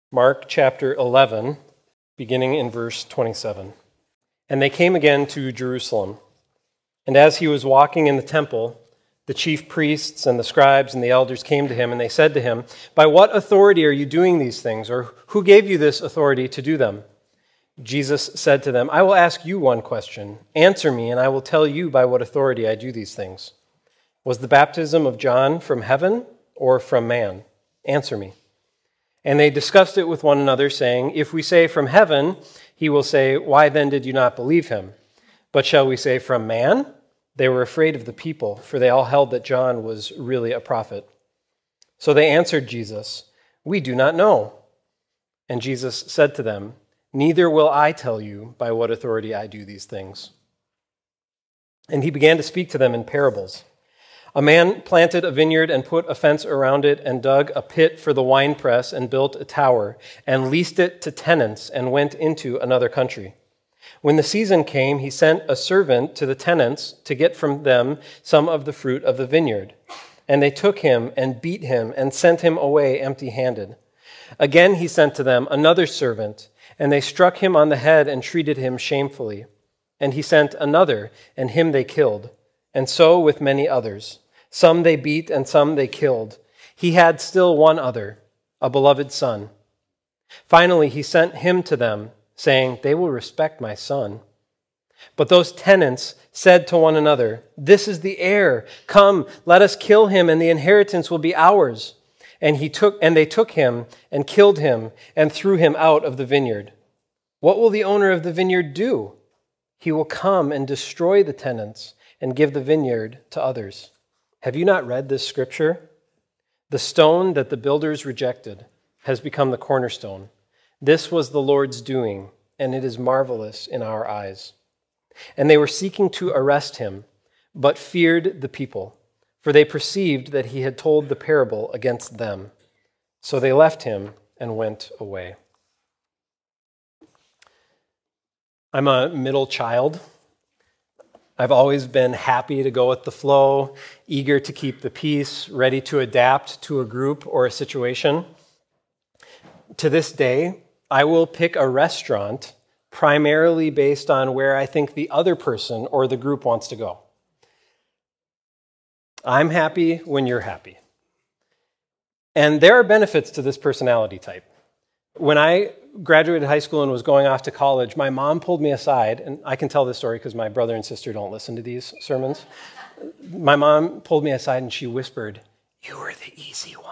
Mark chapter 11, beginning in verse 27. And they came again to Jerusalem. And as he was walking in the temple, the chief priests and the scribes and the elders came to him, and they said to him, "By what authority are you doing these things? Or who gave you this authority to do them?" Jesus said to them, "I will ask you one question. Answer me, and I will tell you by what authority I do these things. Was the baptism of John from heaven or from man? Answer me." And they discussed it with one another, saying, "If we say from heaven, he will say, 'Why then did you not believe him?' But shall we say from man?" They were afraid of the people, for they all held that John was really a prophet. So they answered Jesus, "We do not know." And Jesus said to them, "Neither will I tell you by what authority I do these things." And he began to speak to them in parables. "A man planted a vineyard and put a fence around it and dug a pit for the winepress and built a tower and leased it to tenants and went into another country. When the season came, he sent a servant to the tenants to get from them some of the fruit of the vineyard. And they took him and beat him and sent him away empty-handed. Again he sent to them another servant, and they struck him on the head and treated him shamefully. And he sent another, and him they killed. And so with many others. Some they beat and some they killed. He had still one other, a beloved son. Finally he sent him to them, saying, 'They will respect my son.' But those tenants said to one another, 'This is the heir. Come, let us kill him, and the inheritance will be ours.' And they took him and killed him and threw him out of the vineyard. What will the owner of the vineyard do? He will come and destroy the tenants and give the vineyard to others. Have you not read this scripture? The stone that the builders rejected has become the cornerstone. This was the Lord's doing, and it is marvelous in our eyes." And they were seeking to arrest him, but feared the people, for they perceived that he had told the parable against them. So they left him and went away. I'm a middle child. I've always been happy to go with the flow, eager to keep the peace, ready to adapt to a group or a situation. To this day, I will pick a restaurant primarily based on where I think the other person or the group wants to go. I'm happy when you're happy. And there are benefits to this personality type. When I graduated high school and was going off to college, my mom pulled me aside, and I can tell this story because my brother and sister don't listen to these sermons. My mom pulled me aside and she whispered, "You were the easy one."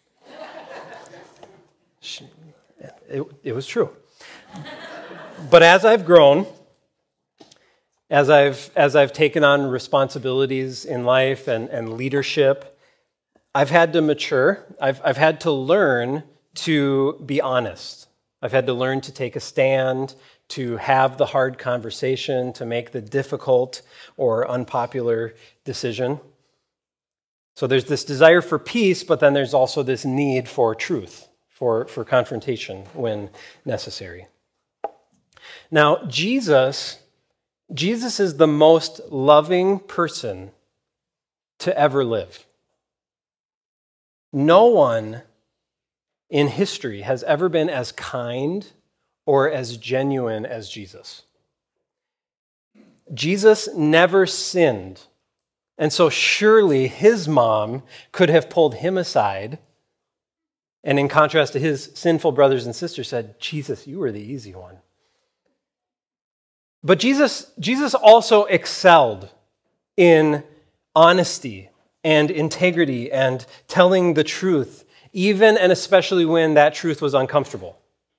It was true. But as I've grown, as I've taken on responsibilities in life and leadership, I've had to mature. I've had to learn to be honest. I've had to learn to take a stand, to have the hard conversation, to make the difficult or unpopular decision. So there's this desire for peace, but then there's also this need for truth, for confrontation when necessary. Now, Jesus is the most loving person to ever live. No one in history has ever been as kind or as genuine as Jesus. Jesus never sinned, and so surely his mom could have pulled him aside and in contrast to his sinful brothers and sisters said, "Jesus, you were the easy one." But Jesus also excelled in honesty and integrity and telling the truth, even and especially when that truth was uncomfortable.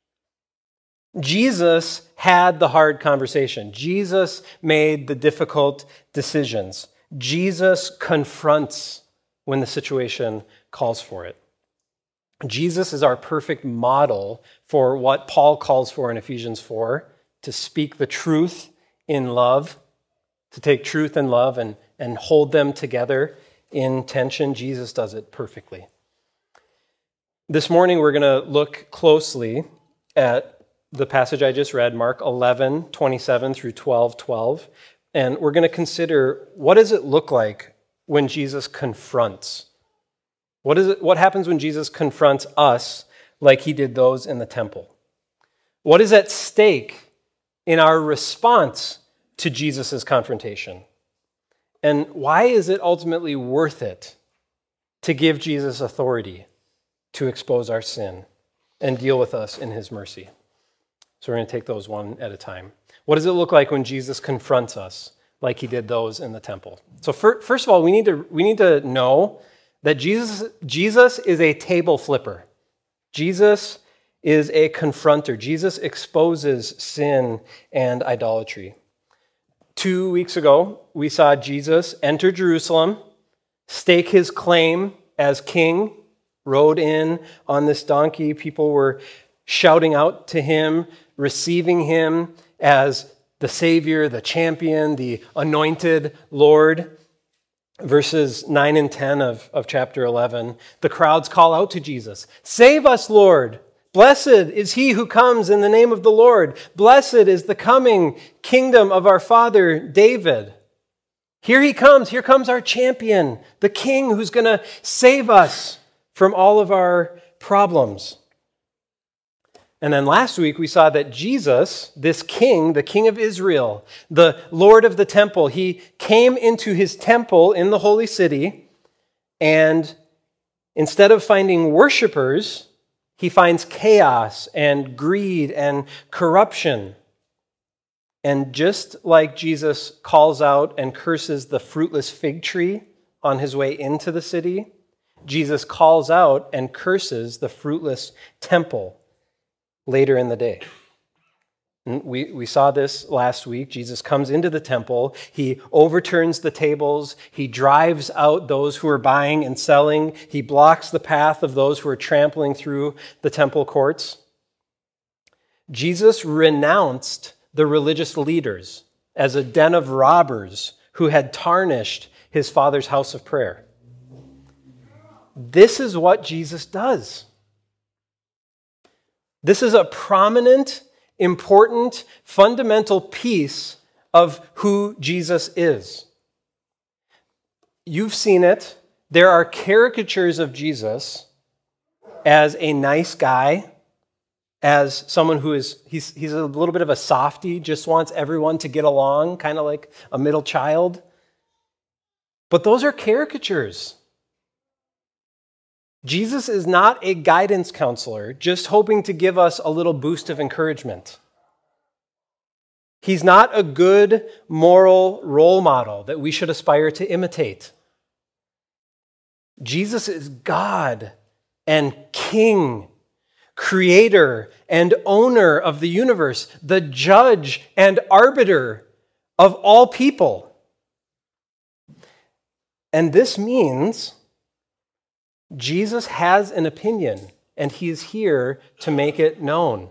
Jesus had the hard conversation. Jesus made the difficult decisions. Jesus confronts when the situation calls for it. Jesus is our perfect model for what Paul calls for in Ephesians 4, to speak the truth in love, to take truth and love and hold them together in tension. Jesus does it perfectly. This morning, we're going to look closely at the passage I just read, Mark 11:27 through 12:12, and we're going to consider what does it look like when Jesus confronts? What happens when Jesus confronts us like he did those in the temple? What is at stake in our response to Jesus' confrontation? And why is it ultimately worth it to give Jesus authority to expose our sin and deal with us in his mercy? So we're going to take those one at a time. What does it look like when Jesus confronts us like he did those in the temple? So first of all, we need to know that Jesus is a table flipper. Jesus is a confronter. Jesus exposes sin and idolatry. 2 weeks ago, we saw Jesus enter Jerusalem, stake his claim as king, rode in on this donkey. People were shouting out to him, receiving him as the Savior, the champion, the anointed Lord. Verses 9 and 10 of chapter 11, the crowds call out to Jesus, "Save us, Lord! Blessed is he who comes in the name of the Lord. Blessed is the coming kingdom of our father David. Here he comes. Here comes our champion, the king who's going to save us from all of our problems." And then last week we saw that Jesus, this king, the king of Israel, the Lord of the temple, he came into his temple in the holy city, and instead of finding worshipers, he finds chaos and greed and corruption. And just like Jesus calls out and curses the fruitless fig tree on his way into the city, Jesus calls out and curses the fruitless temple later in the day. And we saw this last week. Jesus comes into the temple. He overturns the tables. He drives out those who are buying and selling. He blocks the path of those who are trampling through the temple courts. Jesus renounced the religious leaders as a den of robbers who had tarnished his Father's house of prayer. This is what Jesus does. This is a prominent, important, fundamental piece of who Jesus is. You've seen it. There are caricatures of Jesus as a nice guy, as someone who he's a little bit of a softie, just wants everyone to get along, kind of like a middle child. But those are caricatures. Jesus is not a guidance counselor just hoping to give us a little boost of encouragement. He's not a good moral role model that we should aspire to imitate. Jesus is God and King, creator and owner of the universe, the judge and arbiter of all people. And this means Jesus has an opinion, and he's here to make it known.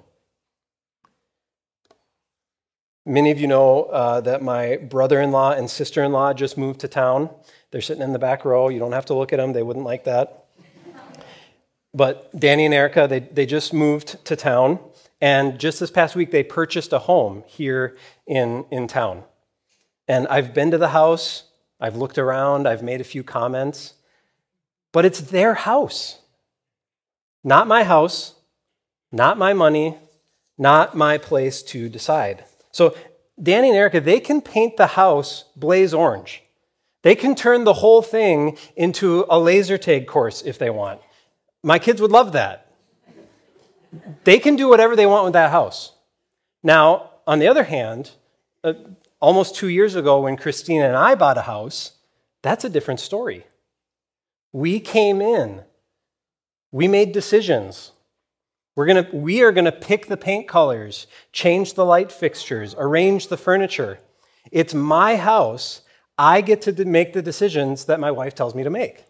Many of you know that my brother-in-law and sister-in-law just moved to town. They're sitting in the back row. You don't have to look at them. They wouldn't like that. But Danny and Erica, they just moved to town, and just this past week, they purchased a home here in town. And I've been to the house. I've looked around. I've made a few comments. But it's their house. Not my house, not my money, not my place to decide. So Danny and Erica, they can paint the house blaze orange. They can turn the whole thing into a laser tag course if they want. My kids would love that. They can do whatever they want with that house. Now, on the other hand, almost 2 years ago when Christina and I bought a house, that's a different story. We came in. We made decisions. We are going to pick the paint colors, change the light fixtures, arrange the furniture. It's my house. I get to make the decisions that my wife tells me to make.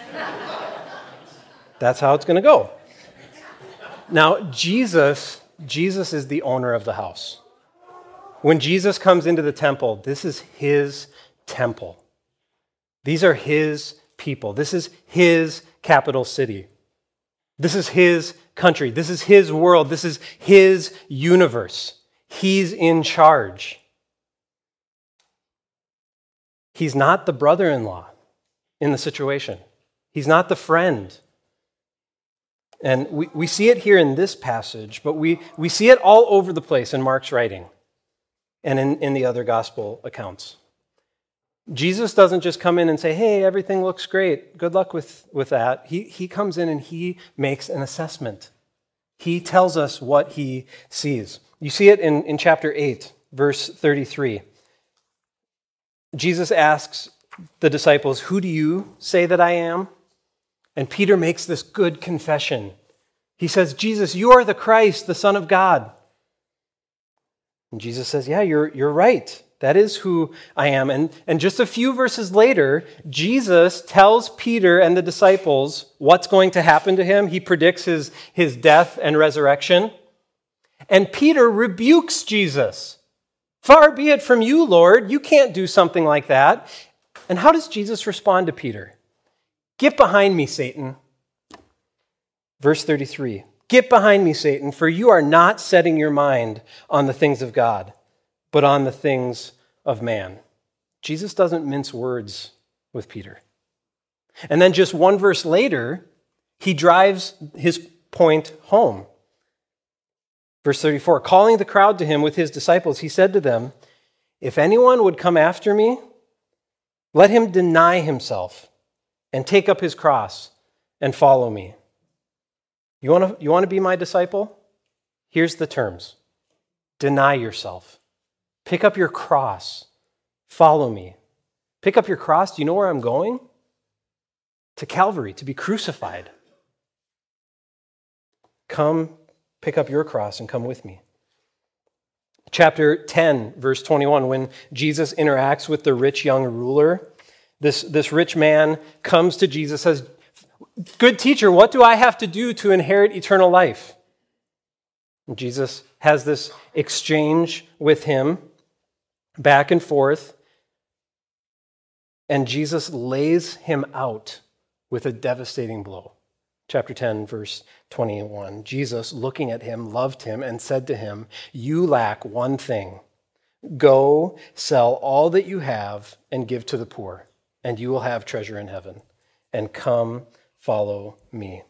That's how it's going to go. Now, Jesus is the owner of the house. When Jesus comes into the temple, this is his temple. These are his people. This is his capital city. This is his country. This is his world. This is his universe. He's in charge. He's not the brother-in-law in the situation. He's not the friend. And we see it here in this passage, but we see it all over the place in Mark's writing and in the other gospel accounts. Jesus doesn't just come in and say, hey, everything looks great. Good luck with that. He comes in and he makes an assessment. He tells us what he sees. You see it in chapter 8, verse 33. Jesus asks the disciples, who do you say that I am? And Peter makes this good confession. He says, Jesus, you are the Christ, the Son of God. And Jesus says, yeah, you're right. That is who I am. And just a few verses later, Jesus tells Peter and the disciples what's going to happen to him. He predicts his death and resurrection. And Peter rebukes Jesus. Far be it from you, Lord. You can't do something like that. And how does Jesus respond to Peter? Get behind me, Satan. Verse 33. Get behind me, Satan, for you are not setting your mind on the things of God, but on the things of man. Jesus doesn't mince words with Peter. And then just one verse later, he drives his point home. Verse 34, calling the crowd to him with his disciples, he said to them, if anyone would come after me, let him deny himself and take up his cross and follow me. You want to be my disciple? Here's the terms. Deny yourself. Pick up your cross. Follow me. Pick up your cross. Do you know where I'm going? To Calvary, to be crucified. Come, pick up your cross and come with me. Chapter 10, verse 21, when Jesus interacts with the rich young ruler, this rich man comes to Jesus, says, good teacher, what do I have to do to inherit eternal life? And Jesus has this exchange with him, back and forth, and Jesus lays him out with a devastating blow. Chapter 10, verse 21. Jesus, looking at him, loved him and said to him, you lack one thing. Go, sell all that you have and give to the poor, and you will have treasure in heaven. And come, follow me.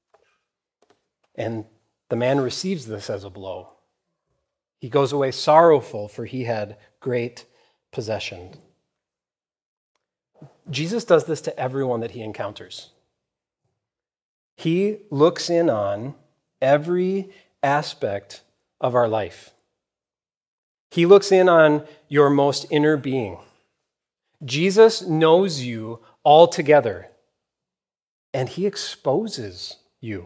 And the man receives this as a blow. He goes away sorrowful, for he had great possession. Jesus does this to everyone that he encounters. He looks in on every aspect of our life. He looks in on your most inner being. Jesus knows you altogether, and he exposes you.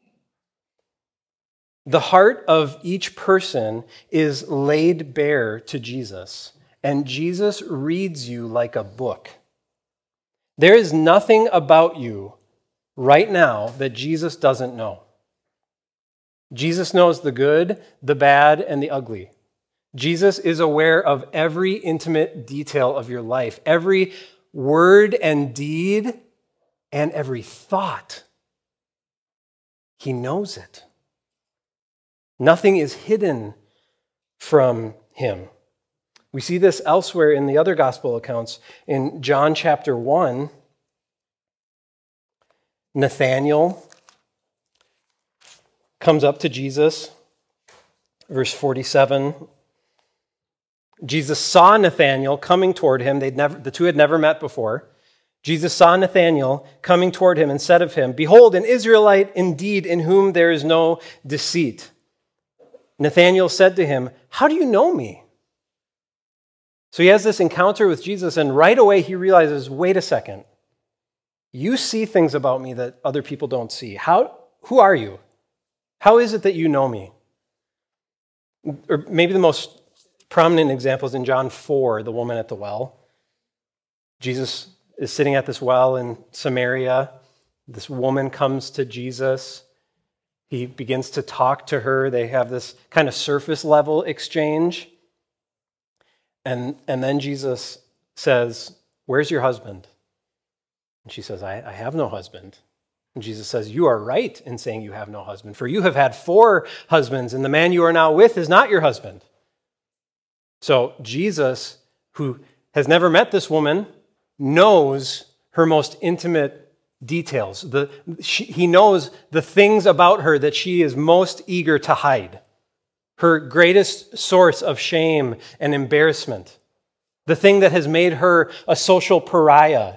The heart of each person is laid bare to Jesus, and Jesus reads you like a book. There is nothing about you right now that Jesus doesn't know. Jesus knows the good, the bad, and the ugly. Jesus is aware of every intimate detail of your life, every word and deed, and every thought. He knows it. Nothing is hidden from him. We see this elsewhere in the other gospel accounts. In John chapter 1, Nathanael comes up to Jesus. Verse 47. Jesus saw Nathanael coming toward him. The two had never met before. Jesus saw Nathanael coming toward him and said of him, behold, an Israelite indeed, in whom there is no deceit. Nathanael said to him, how do you know me? So he has this encounter with Jesus, and right away he realizes, wait a second. You see things about me that other people don't see. Who are you? How is it that you know me? Or maybe the most prominent example is in John 4, the woman at the well. Jesus is sitting at this well in Samaria. This woman comes to Jesus. He begins to talk to her. They have this kind of surface level exchange. And then Jesus says, where's your husband? And she says, I have no husband. And Jesus says, you are right in saying you have no husband, for you have had 4 husbands, and the man you are now with is not your husband. So Jesus, who has never met this woman, knows her most intimate details. He knows the things about her that she is most eager to hide. Her greatest source of shame and embarrassment. The thing that has made her a social pariah.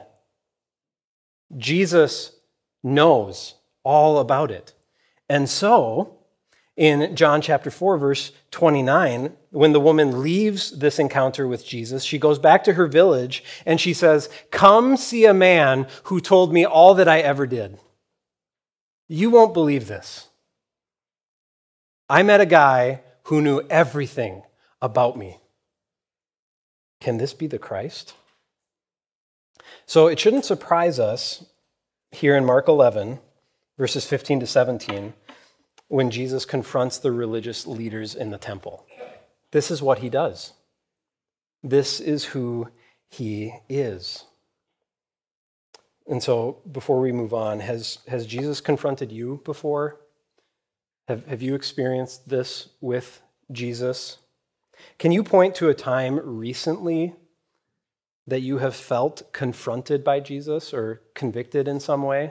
Jesus knows all about it. And so, in John chapter 4, verse 29, when the woman leaves this encounter with Jesus, she goes back to her village and she says, "Come see a man who told me all that I ever did. You won't believe this. I met a guy who knew everything about me. Can this be the Christ?" So it shouldn't surprise us here in Mark 11, verses 15 to 17, when Jesus confronts the religious leaders in the temple. This is what he does. This is who he is. And so before we move on, has Jesus confronted you before? Have you experienced this with Jesus? Can you point to a time recently that you have felt confronted by Jesus or convicted in some way?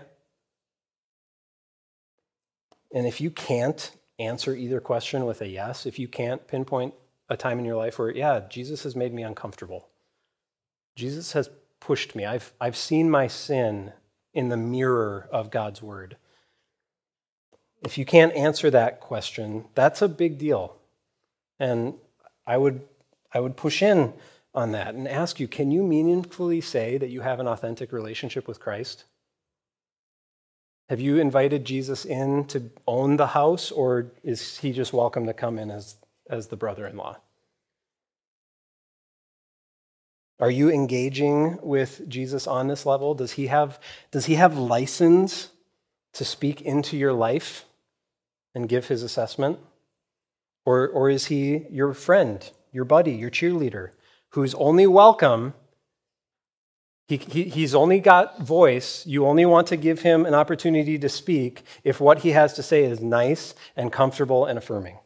And if you can't answer either question with a yes, if you can't pinpoint a time in your life where, yeah, Jesus has made me uncomfortable. Jesus has pushed me. I've seen my sin in the mirror of God's word. If you can't answer that question, that's a big deal. And I would push in on that and ask you, can you meaningfully say that you have an authentic relationship with Christ? Have you invited Jesus in to own the house, or is he just welcome to come in as the brother-in-law? Are you engaging with Jesus on this level? Does he have license to speak into your life and give his assessment? Or is he your friend, your buddy, your cheerleader, who's only welcome? He's only got voice. You only want to give him an opportunity to speak if what he has to say is nice and comfortable and affirming.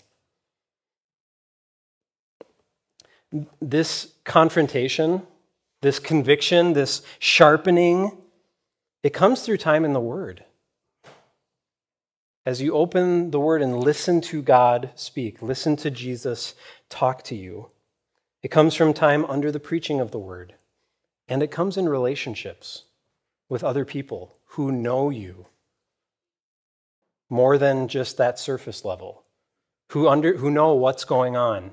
This confrontation, this conviction, this sharpening, it comes through time in the Word. As you open the Word and listen to God speak, listen to Jesus talk to you, it comes from time under the preaching of the Word. And it comes in relationships with other people who know you more than just that surface level, who know what's going on,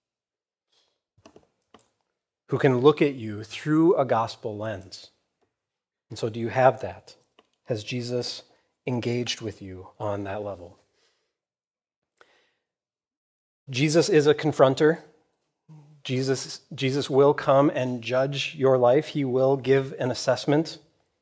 who can look at you through a gospel lens. And so do you have that? Has Jesus engaged with you on that level? Jesus is a confronter. Jesus will come and judge your life. He will give an assessment.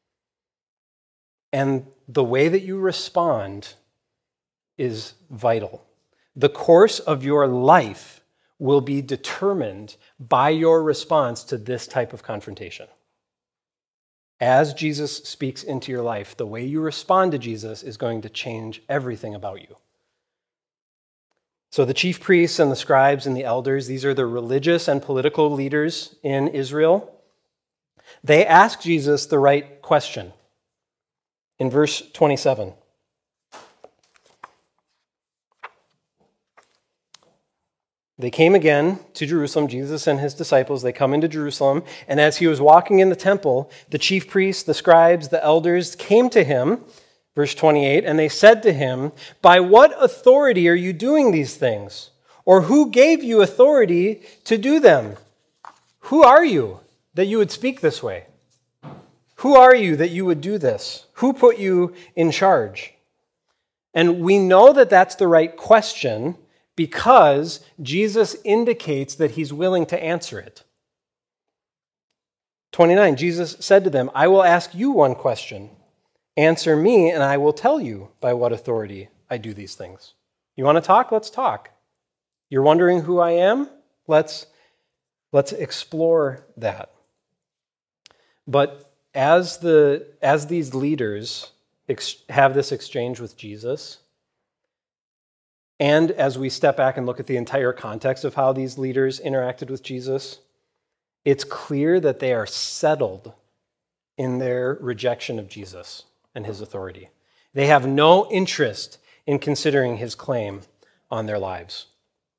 And the way that you respond is vital. The course of your life will be determined by your response to this type of confrontation. As Jesus speaks into your life, the way you respond to Jesus is going to change everything about you. So the chief priests and the scribes and the elders, these are the religious and political leaders in Israel. They ask Jesus the right question. In verse 27, they came again to Jerusalem, Jesus and his disciples, they come into Jerusalem, and as he was walking in the temple, the chief priests, the scribes, the elders came to him, verse 28, and they said to him, "By what authority are you doing these things? Or who gave you authority to do them? Who are you that you would speak this way? Who are you that you would do this? Who put you in charge?" And we know that that's the right question because Jesus indicates that he's willing to answer it. 29, Jesus said to them, "I will ask you one question. Answer me, and I will tell you by what authority I do these things." You want to talk? Let's talk. You're wondering who I am? Let's explore that. But as these leaders have this exchange with Jesus, and as we step back and look at the entire context of how these leaders interacted with Jesus, it's clear that they are settled in their rejection of Jesus. and his authority. They have no interest in considering his claim on their lives.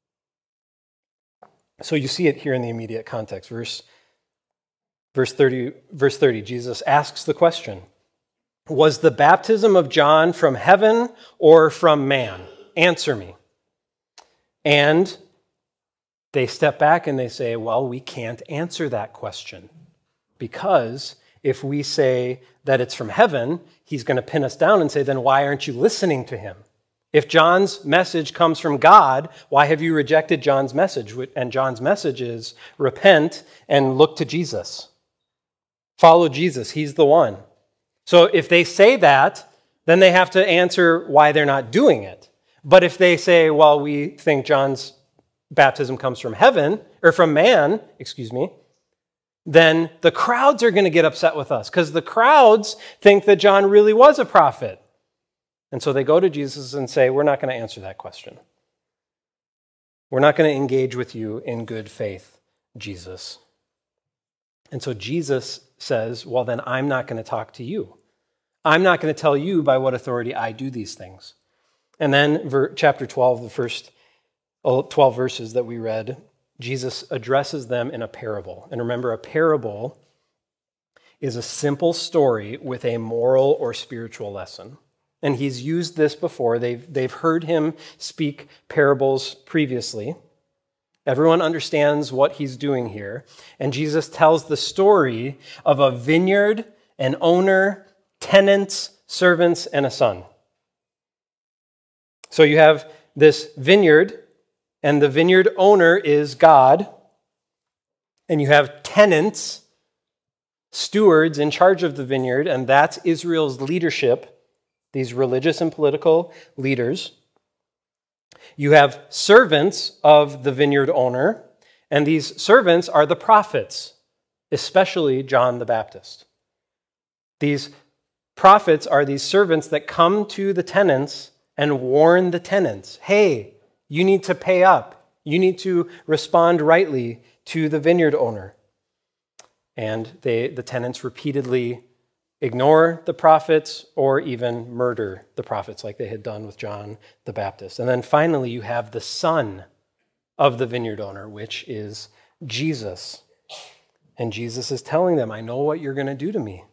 So you see it here in the immediate context. Verse 30, Jesus asks the question, was the baptism of John from heaven or from man? Answer me. And they step back and they say, well, we can't answer that question, because if we say that it's from heaven, he's going to pin us down and say, then why aren't you listening to him? If John's message comes from God, why have you rejected John's message? And John's message is repent and look to Jesus. Follow Jesus. He's the one. So if they say that, then they have to answer why they're not doing it. But if they say, well, we think John's baptism comes from heaven, or from man, then the crowds are going to get upset with us, because the crowds think that John really was a prophet. And so they go to Jesus and say, we're not going to answer that question. We're not going to engage with you in good faith, Jesus. And so Jesus says, well, then I'm not going to talk to you. I'm not going to tell you by what authority I do these things. And then chapter 12, the first 12 verses that we read, Jesus addresses them in a parable. And remember, a parable is a simple story with a moral or spiritual lesson. And he's used this before. They've heard him speak parables previously. Everyone understands what he's doing here. And Jesus tells the story of a vineyard, an owner, tenants, servants, and a son. So you have this vineyard, and the vineyard owner is God. And you have tenants, stewards in charge of the vineyard, and that's Israel's leadership, these religious and political leaders. You have servants of the vineyard owner, and these servants are the prophets, especially John the Baptist. These prophets are these servants that come to the tenants and warn the tenants, hey, you need to pay up. You need to respond rightly to the vineyard owner. And the tenants repeatedly ignore the prophets or even murder the prophets like they had done with John the Baptist. And then finally, you have the son of the vineyard owner, which is Jesus. And Jesus is telling them, I know what you're going to do to me.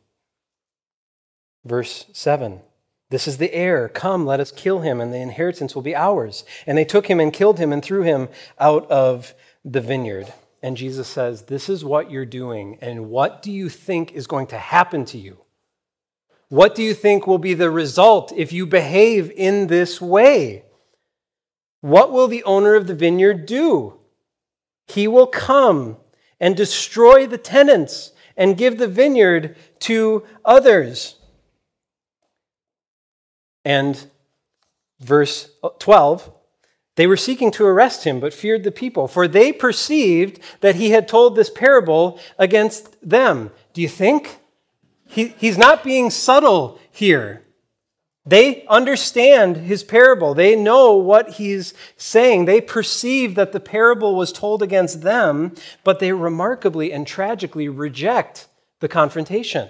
Verse 7, this is the heir. Come, let us kill him, and the inheritance will be ours. And they took him and killed him and threw him out of the vineyard. And Jesus says, this is what you're doing, and what do you think is going to happen to you? What do you think will be the result if you behave in this way? What will the owner of the vineyard do? He will come and destroy the tenants and give the vineyard to others. And verse 12, they were seeking to arrest him, but feared the people, for they perceived that he had told this parable against them. Do you think? He's not being subtle here. They understand his parable. They know what he's saying. They perceive that the parable was told against them, but they remarkably and tragically reject the confrontation.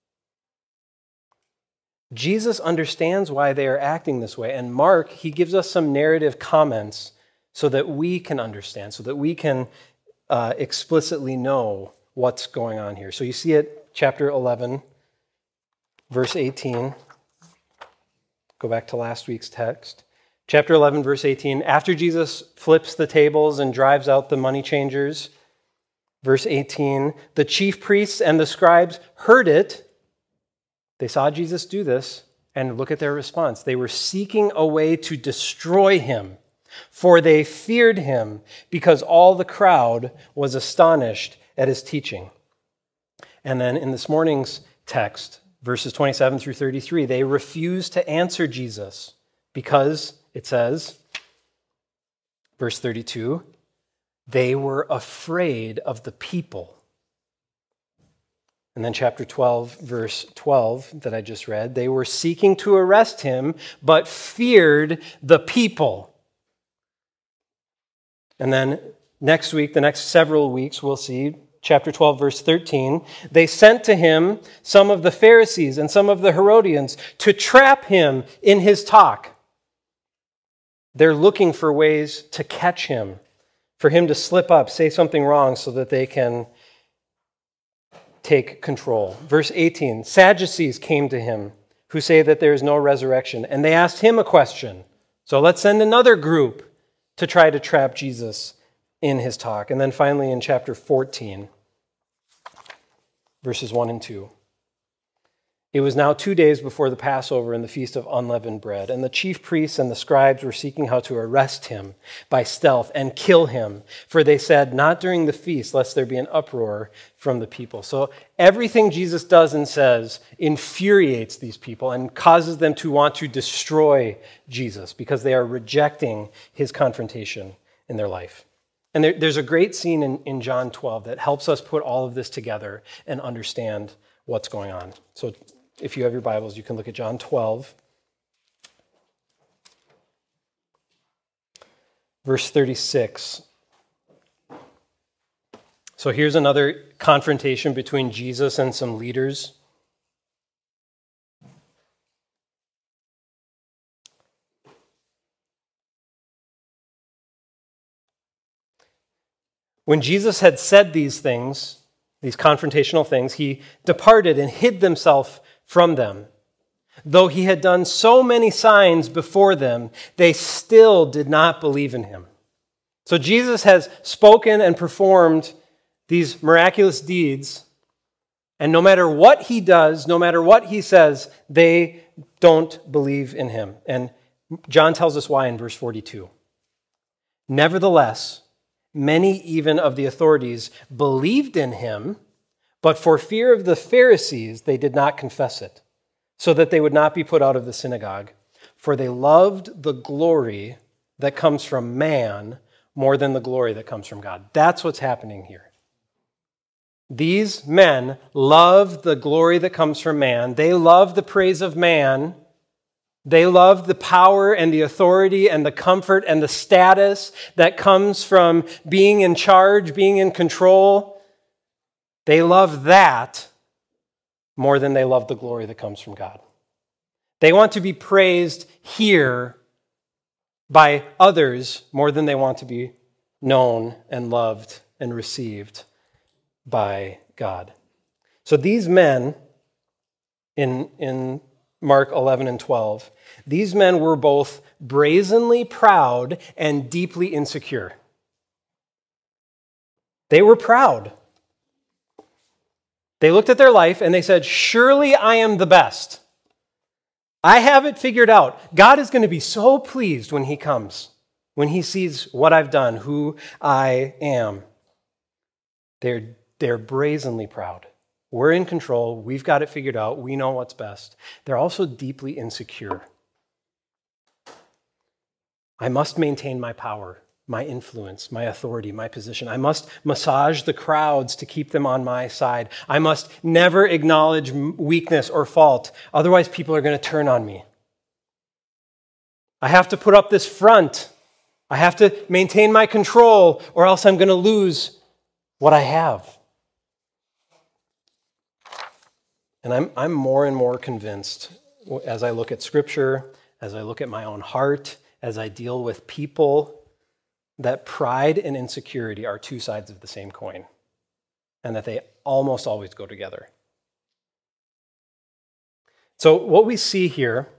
Jesus understands why they are acting this way. And Mark, he gives us some narrative comments so that we can understand, so that we can explicitly know what's going on here. So you see it, chapter 11, verse 18. Go back to last week's text. Chapter 11, verse 18. After Jesus flips the tables and drives out the money changers, verse 18, the chief priests and the scribes heard it. They saw Jesus do this, and look at their response. They were seeking a way to destroy him, for they feared him, because all the crowd was astonished at his teaching. And then in this morning's text, verses 27 through 33, they refuse to answer Jesus because, it says, verse 32, they were afraid of the people. And then chapter 12, verse 12 that I just read, they were seeking to arrest him, but feared the people. And then next week, the next several weeks, we'll see chapter 12, verse 13, they sent to him some of the Pharisees and some of the Herodians to trap him in his talk. They're looking for ways to catch him, for him to slip up, say something wrong so that they can take control. Verse 18, Sadducees came to him who say that there is no resurrection, and they asked him a question. So let's send another group to try to trap Jesus in his talk. And then finally in chapter 14, verses 1 and 2. It was now 2 days before the Passover and the Feast of Unleavened Bread, and the chief priests and the scribes were seeking how to arrest him by stealth and kill him, for they said, not during the feast, lest there be an uproar from the people. So everything Jesus does and says infuriates these people and causes them to want to destroy Jesus because they are rejecting his confrontation in their life. And there's a great scene in John 12 that helps us put all of this together and understand what's going on. So if you have your Bibles, you can look at John 12, verse 36. So here's another confrontation between Jesus and some leaders. When Jesus had said these things, these confrontational things, he departed and hid himself from them. Though he had done so many signs before them, they still did not believe in him. So Jesus has spoken and performed these miraculous deeds, and no matter what he does, no matter what he says, they don't believe in him. And John tells us why in verse 42. Nevertheless, many even of the authorities believed in him, but for fear of the Pharisees, they did not confess it, so that they would not be put out of the synagogue. For they loved the glory that comes from man more than the glory that comes from God. That's what's happening here. These men love the glory that comes from man. They love the praise of man. They love the power and the authority and the comfort and the status that comes from being in charge, being in control. They love that more than they love the glory that comes from God. They want to be praised here by others more than they want to be known and loved and received by God. So these men in Mark 11 and 12, these men were both brazenly proud and deeply insecure. They were proud. They looked at their life and they said, surely I am the best. I have it figured out. God is going to be so pleased when he comes, when he sees what I've done, who I am. They're brazenly proud. We're in control. We've got it figured out. We know what's best. They're also deeply insecure. I must maintain my power, my influence, my authority, my position. I must massage the crowds to keep them on my side. I must never acknowledge weakness or fault. Otherwise, people are going to turn on me. I have to put up this front. I have to maintain my control, or else I'm going to lose what I have. And I'm more and more convinced as I look at Scripture, as I look at my own heart, as I deal with people, that pride and insecurity are two sides of the same coin, and that they almost always go together. So what we see here,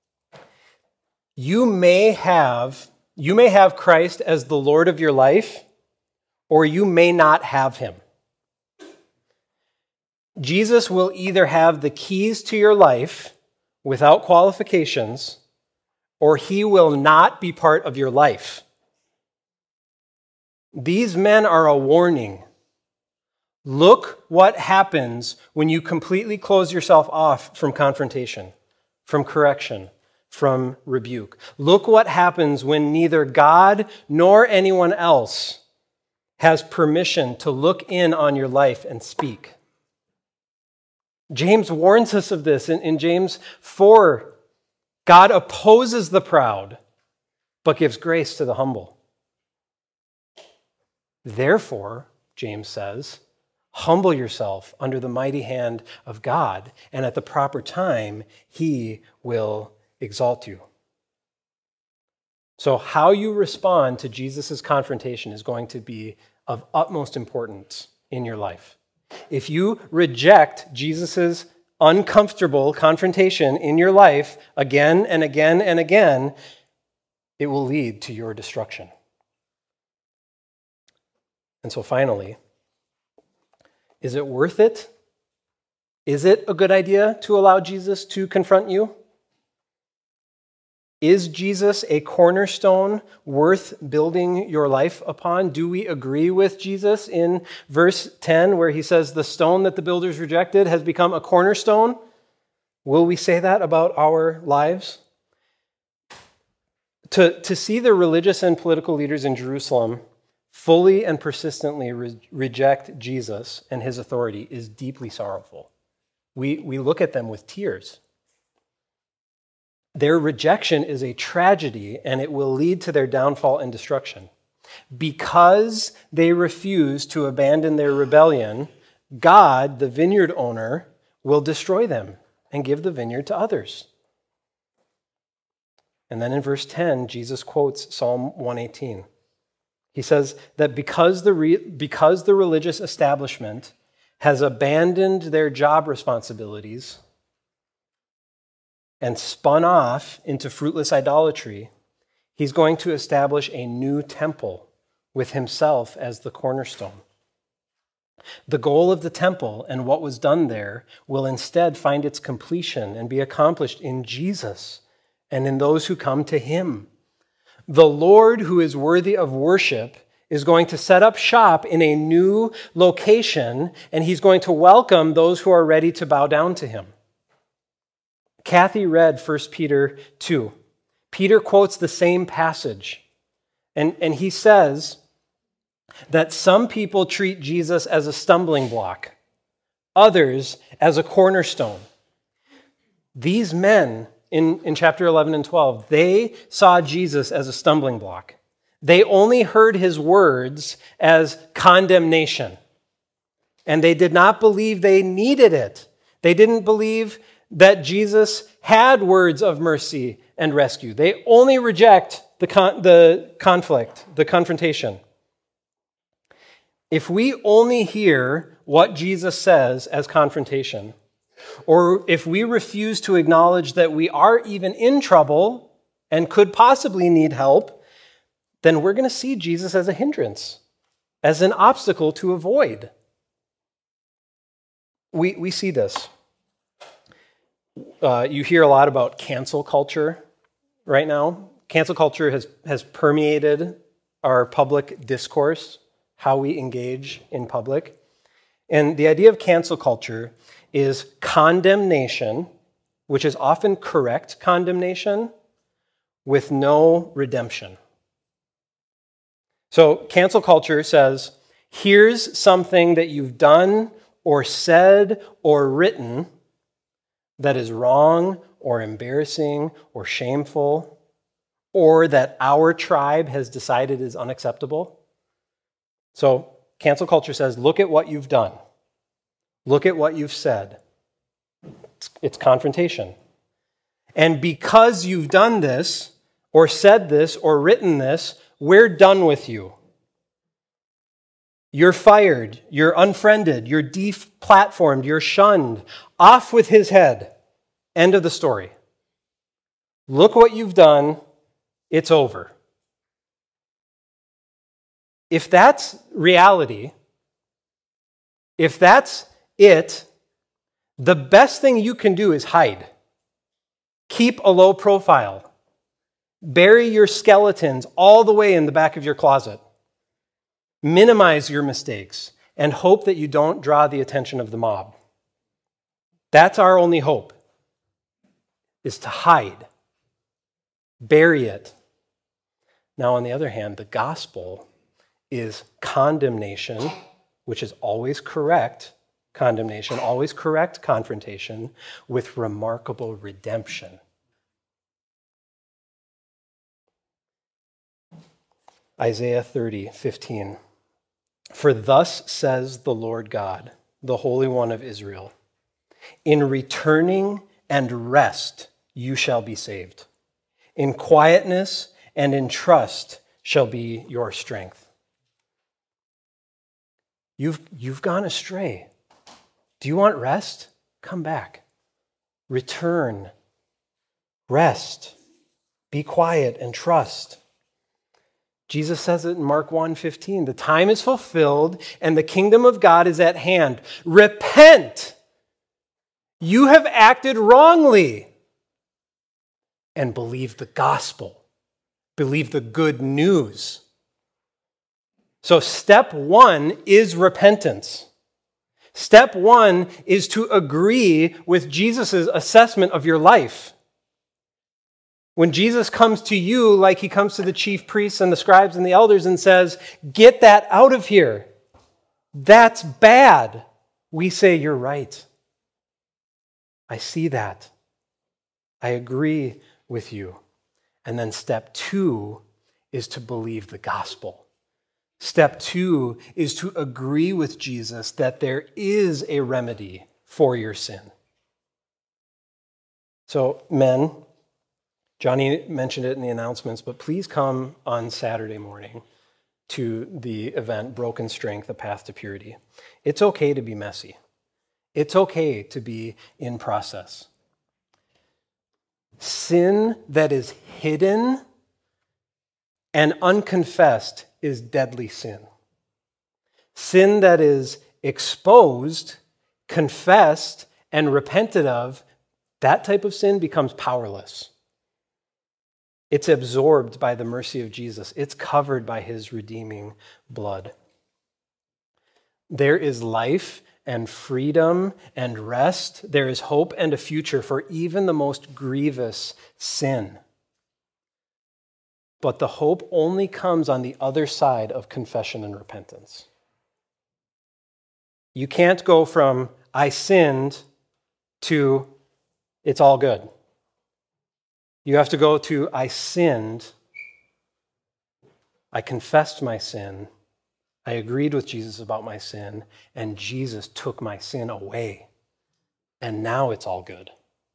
you may have Christ as the Lord of your life, or you may not have him. Jesus will either have the keys to your life without qualifications, or he will not be part of your life. These men are a warning. Look what happens when you completely close yourself off from confrontation, from correction, from rebuke. Look what happens when neither God nor anyone else has permission to look in on your life and speak. James warns us of this in James 4. God opposes the proud, but gives grace to the humble. Therefore, James says, Humble yourself under the mighty hand of God, and at the proper time, he will exalt you. So how you respond to Jesus' confrontation is going to be of utmost importance in your life. If you reject Jesus' uncomfortable confrontation in your life again and again and again, it will lead to your destruction. And so finally, is it worth it? Is it a good idea to allow Jesus to confront you? Is Jesus a cornerstone worth building your life upon? Do we agree with Jesus in verse 10 where he says, the stone that the builders rejected has become a cornerstone? Will we say that about our lives? To see the religious and political leaders in Jerusalem fully and persistently reject Jesus and his authority is deeply sorrowful. We look at them with tears. Their rejection is a tragedy, and it will lead to their downfall and destruction. Because they refuse to abandon their rebellion, God, the vineyard owner, will destroy them and give the vineyard to others. And then in verse 10, Jesus quotes Psalm 118. He says that because the religious establishment has abandoned their job responsibilities and spun off into fruitless idolatry, he's going to establish a new temple with himself as the cornerstone. The goal of the temple and what was done there will instead find its completion and be accomplished in Jesus and in those who come to him. The Lord, who is worthy of worship, is going to set up shop in a new location, and he's going to welcome those who are ready to bow down to him. Kathy read 1 Peter 2. Peter quotes the same passage, and he says that some people treat Jesus as a stumbling block, others as a cornerstone. These men in chapter 11 and 12, they saw Jesus as a stumbling block. They only heard his words as condemnation, and they did not believe they needed it. They didn't believe that Jesus had words of mercy and rescue. They only reject the conflict, the confrontation. If we only hear what Jesus says as confrontation, or if we refuse to acknowledge that we are even in trouble and could possibly need help, then we're going to see Jesus as a hindrance, as an obstacle to avoid. We see this. You hear a lot about cancel culture right now. Cancel culture has permeated our public discourse, how we engage in public. And the idea of cancel culture is condemnation, which is often correct condemnation, with no redemption. So cancel culture says, here's something that you've done or said or written that is wrong or embarrassing or shameful, or that our tribe has decided is unacceptable. So cancel culture says, look at what you've done. Look at what you've said. It's confrontation. And because you've done this, or said this, or written this, we're done with you. You're fired. You're unfriended. You're deplatformed. You're shunned. Off with his head. End of the story. Look what you've done. It's over. If that's reality, if that's it, the best thing you can do is hide. Keep a low profile. Bury your skeletons all the way in the back of your closet. Minimize your mistakes and hope that you don't draw the attention of the mob. That's our only hope, is to hide. Bury it. Now, on the other hand, the gospel is condemnation, which is always correct condemnation, always correct confrontation, with remarkable redemption. Isaiah 30:15. For thus says the Lord God, the Holy One of Israel, in returning and rest you shall be saved. In quietness and in trust shall be your strength. You've gone astray. Do you want rest? Come back. Return. Rest. Be quiet and trust. Jesus says it in Mark 1:15. The time is fulfilled and the kingdom of God is at hand. Repent. You have acted wrongly. And believe the gospel. Believe the good news. So step one is repentance. Step one is to agree with Jesus' assessment of your life. When Jesus comes to you like he comes to the chief priests and the scribes and the elders and says, get that out of here. That's bad. We say, you're right. I see that. I agree with you. And then step two is to believe the gospel. Step two is to agree with Jesus that there is a remedy for your sin. So, men, Johnny mentioned it in the announcements, but please come on Saturday morning to the event, Broken Strength, A Path to Purity. It's okay to be messy. It's okay to be in process. Sin that is hidden and unconfessed is deadly sin. Sin that is exposed, confessed, and repented of, that type of sin becomes powerless. It's absorbed by the mercy of Jesus. It's covered by his redeeming blood. There is life and freedom and rest. There is hope and a future for even the most grievous sin. But the hope only comes on the other side of confession and repentance. You can't go from, I sinned, to, it's all good. You have to go to, I sinned, I confessed my sin, I agreed with Jesus about my sin, and Jesus took my sin away. And now it's all good.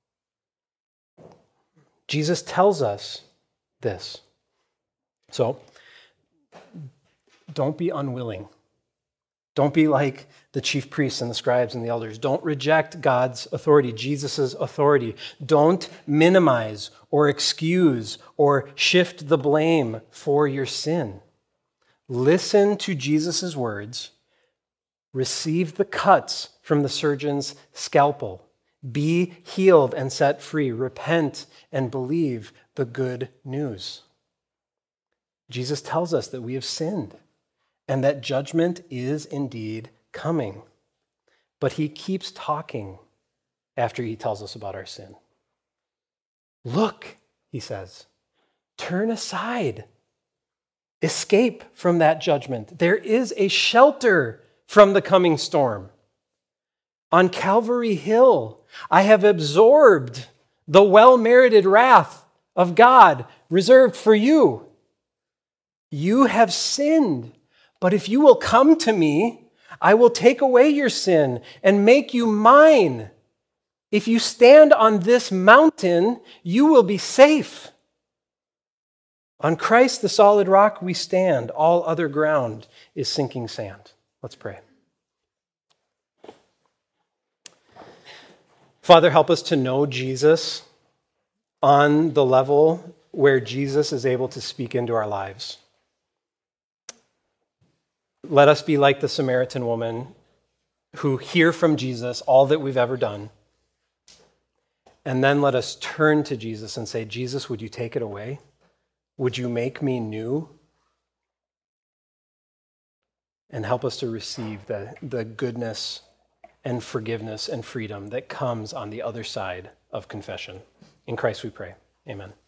Jesus tells us this. So, don't be unwilling. Don't be like the chief priests and the scribes and the elders. Don't reject God's authority, Jesus' authority. Don't minimize or excuse or shift the blame for your sin. Listen to Jesus' words. Receive the cuts from the surgeon's scalpel. Be healed and set free. Repent and believe the good news. Jesus tells us that we have sinned and that judgment is indeed coming. But he keeps talking after he tells us about our sin. Look, he says, turn aside. Escape from that judgment. There is a shelter from the coming storm. On Calvary Hill, I have absorbed the well-merited wrath of God reserved for you. You have sinned, but if you will come to me, I will take away your sin and make you mine. If you stand on this mountain, you will be safe. On Christ, the solid rock, we stand. All other ground is sinking sand. Let's pray. Father, help us to know Jesus on the level where Jesus is able to speak into our lives. Let us be like the Samaritan woman who hear from Jesus all that we've ever done. And then let us turn to Jesus and say, Jesus, would you take it away? Would you make me new? And help us to receive the goodness and forgiveness and freedom that comes on the other side of confession. In Christ we pray. Amen.